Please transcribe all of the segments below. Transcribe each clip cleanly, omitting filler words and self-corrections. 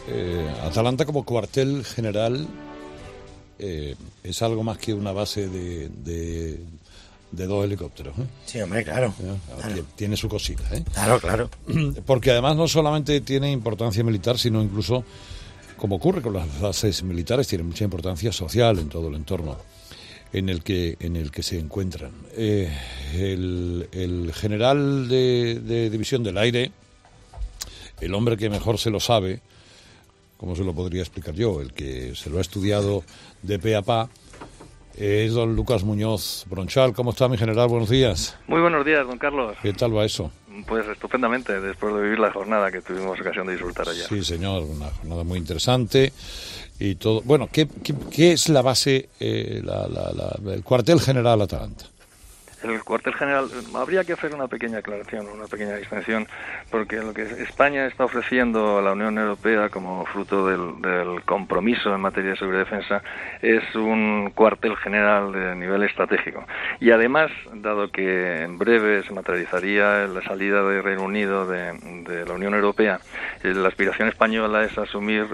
Atalanta como cuartel general es algo más que una base de 2 helicópteros. Sí, hombre, claro. Tiene su cosita. Claro. Porque además no solamente tiene importancia militar, sino incluso, como ocurre con las bases militares, tiene mucha importancia social en todo el entorno en el que se encuentran. El general de División del Aire, el hombre que mejor se lo sabe, ¿cómo se lo podría explicar yo? El que se lo ha estudiado de pe a pa, es don Lucas Muñoz Bronchal. ¿Cómo está, mi general? Buenos días. Muy buenos días, don Carlos. ¿Qué tal va eso? Pues estupendamente, después de vivir la jornada que tuvimos ocasión de disfrutar ayer. Sí, señor, una jornada muy interesante y todo. Bueno, ¿qué es la base, el cuartel general Atalanta? El cuartel general, habría que hacer una pequeña aclaración, una pequeña distinción, porque lo que España está ofreciendo a la Unión Europea como fruto del compromiso en materia de seguridad y defensa es un cuartel general de nivel estratégico. Y además, dado que en breve se materializaría la salida del Reino Unido de la Unión Europea, la aspiración española es asumir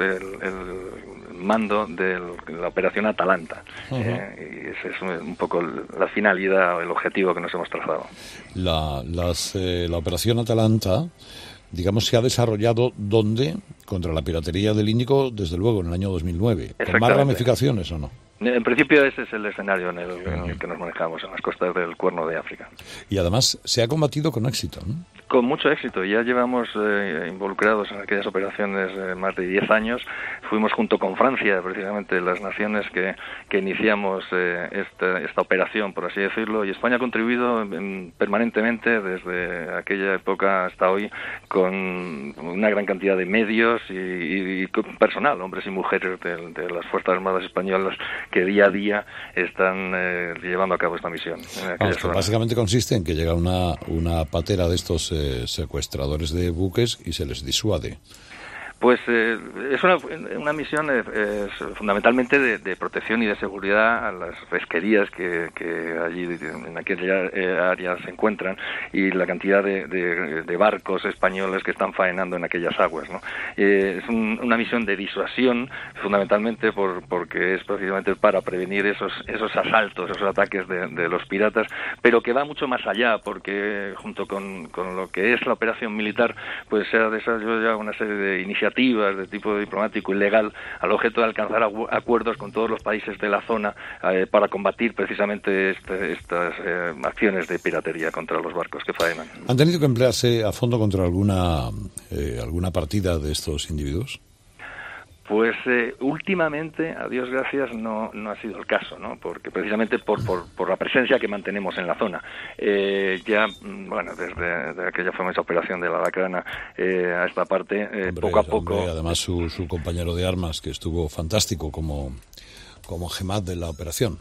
el mando de la operación Atalanta. Y ese es un poco la finalidad o el objetivo que nos hemos trazado. La operación Atalanta, digamos, se ha desarrollado ¿dónde? Contra la piratería del Índico, desde luego, en el año 2009. ¿Con más ramificaciones o no? En principio ese es el escenario en el que nos manejamos, en las costas del Cuerno de África. Y además se ha combatido con éxito, ¿no? Con mucho éxito. Ya llevamos involucrados en aquellas operaciones más de 10 años. Fuimos junto con Francia, precisamente, las naciones que iniciamos esta operación, por así decirlo, y España ha contribuido permanentemente desde aquella época hasta hoy con una gran cantidad de medios y personal, hombres y mujeres de las Fuerzas Armadas Españolas que día a día están llevando a cabo esta misión. Básicamente consiste en que llega una patera de estos secuestradores de buques y se les disuade. Pues es una misión fundamentalmente de protección y de seguridad a las pesquerías que allí en aquella área se encuentran y la cantidad de barcos españoles que están faenando en aquellas aguas, ¿no? Es una misión de disuasión fundamentalmente porque es precisamente para prevenir esos asaltos, esos ataques de los piratas, pero que va mucho más allá porque junto con lo que es la operación militar, pues se ha desarrollado una serie de iniciativas de tipo diplomático y legal al objeto de alcanzar acuerdos con todos los países de la zona para combatir precisamente estas acciones de piratería contra los barcos que faenan. ¿Han tenido que emplearse a fondo contra alguna partida de estos individuos? Pues últimamente, a Dios gracias, no ha sido el caso, ¿no? Porque precisamente por la presencia que mantenemos en la zona. Desde aquella famosa operación de la Alacrana a esta parte, poco a poco... Además, su compañero de armas, que estuvo fantástico como GEMAT de la operación.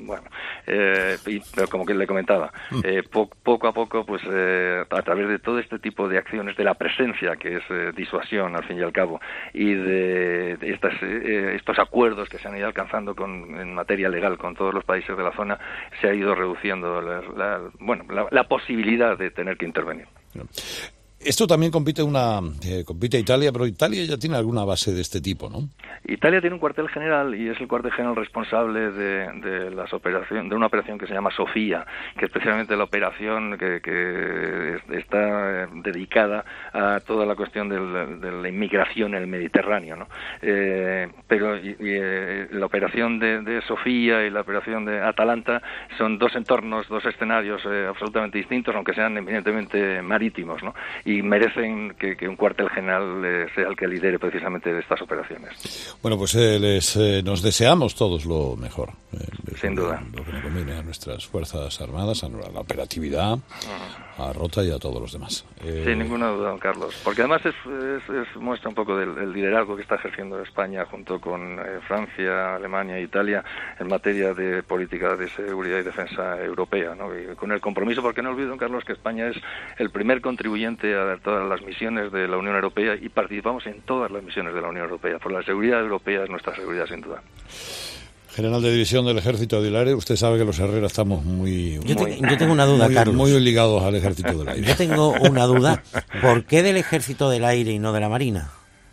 Pero como que le comentaba, poco a poco, pues a través de todo este tipo de acciones, de la presencia, que es disuasión al fin y al cabo, y de estos acuerdos que se han ido alcanzando en materia legal con todos los países de la zona, se ha ido reduciendo la posibilidad de tener que intervenir. Esto también compite Italia, pero Italia ya tiene alguna base de este tipo, ¿no? Italia tiene un cuartel general y es el cuartel general responsable de una operación que se llama Sofía, que es precisamente la operación que está dedicada a toda la cuestión de la inmigración en el Mediterráneo, ¿no? Pero la operación de Sofía y la operación de Atalanta son dos entornos, dos escenarios absolutamente distintos, aunque sean evidentemente marítimos, ¿no? Y merecen que un cuartel general sea el que lidere precisamente de estas operaciones. Bueno, pues nos deseamos todos lo mejor. Sin duda. Lo que nos conviene a nuestras Fuerzas Armadas, a la operatividad, a Rota y a todos los demás. Sin ninguna duda, don Carlos. Porque además muestra un poco del liderazgo que está ejerciendo España junto con Francia, Alemania e Italia en materia de política de seguridad y defensa europea, ¿no? Y con el compromiso, porque no olvide, don Carlos, que España es el primer contribuyente a todas las misiones de la Unión Europea y participamos en todas las misiones de la Unión Europea. Por la seguridad europea es nuestra seguridad, sin duda. General de División del Ejército del Aire, usted sabe que los Herrera estamos Yo tengo una duda, Carlos. Muy ligados al Ejército del Aire. Yo tengo una duda. ¿Por qué del Ejército del Aire y no de la Marina?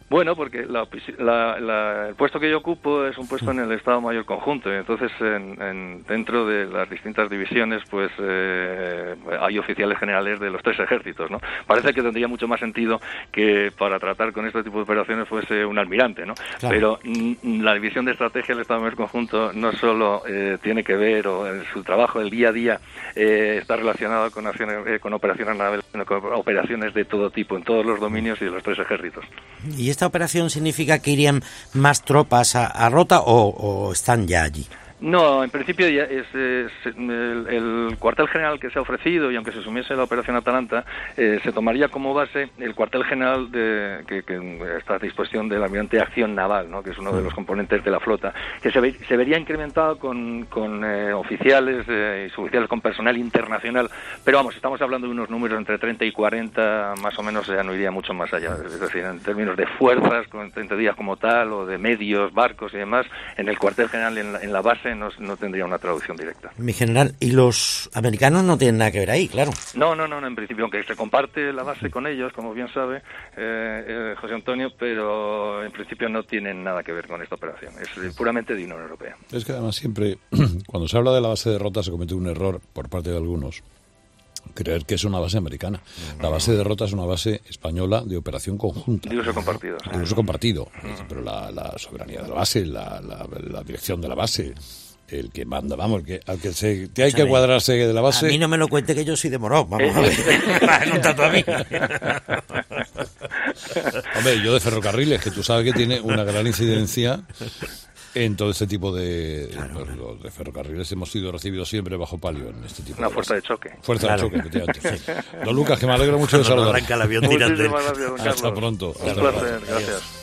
Bueno, porque el puesto que yo ocupo es un puesto en el Estado Mayor Conjunto, y entonces dentro de las distintas divisiones pues hay oficiales generales de los 3 ejércitos, ¿no? Parece que tendría mucho más sentido que para tratar con este tipo de operaciones fuese un almirante, ¿no? Claro. Pero la división de estrategia del Estado Mayor Conjunto no solo tiene que ver, o en su trabajo, el día a día, está relacionado con operaciones navales, con operaciones de todo tipo, en todos los dominios y de los 3 ejércitos. ¿Y esta operación significa que irían más tropas a Rota o están ya allí? No, en principio ya es el cuartel general que se ha ofrecido, y aunque se sumiese la operación Atalanta, se tomaría como base el cuartel general que está a disposición del almirante de acción naval, ¿no? Que es uno de los componentes de la flota, que se vería incrementado con oficiales y suboficiales con personal internacional, pero vamos, estamos hablando de unos números entre 30 y 40, más o menos, ya no iría mucho más allá, es decir, en términos de fuerzas, con 30 días como tal, o de medios, barcos y demás, en el cuartel general, en la base, no tendría una traducción directa. Mi general, ¿y los americanos no tienen nada que ver ahí, claro? No, en principio, aunque se comparte la base con ellos, como bien sabe José Antonio, pero en principio no tienen nada que ver con esta operación, es puramente de Unión Europea. Es que además siempre, cuando se habla de la base de Rota, se comete un error por parte de algunos, creer que es una base americana. La base de Rota es una base española de operación conjunta. De uso compartido. De uso compartido. Pero la soberanía de la base, la dirección de la base, el que manda, vamos, al que hay que cuadrarse de la base. A mí no me lo cuente, que yo soy de Morón, vamos a ver. A mí. Hombre, yo de ferrocarriles, que tú sabes que tiene una gran incidencia en todo este tipo de ferrocarriles. Hemos sido recibidos siempre bajo palio en este tipo una fuerza de choque. Fuerza de choque, efectivamente. Don Lucas, que me alegro mucho de saludar. Arranca el avión tirante. Muchísimas gracias, don Carlos. Hasta pronto. Un placer, gracias.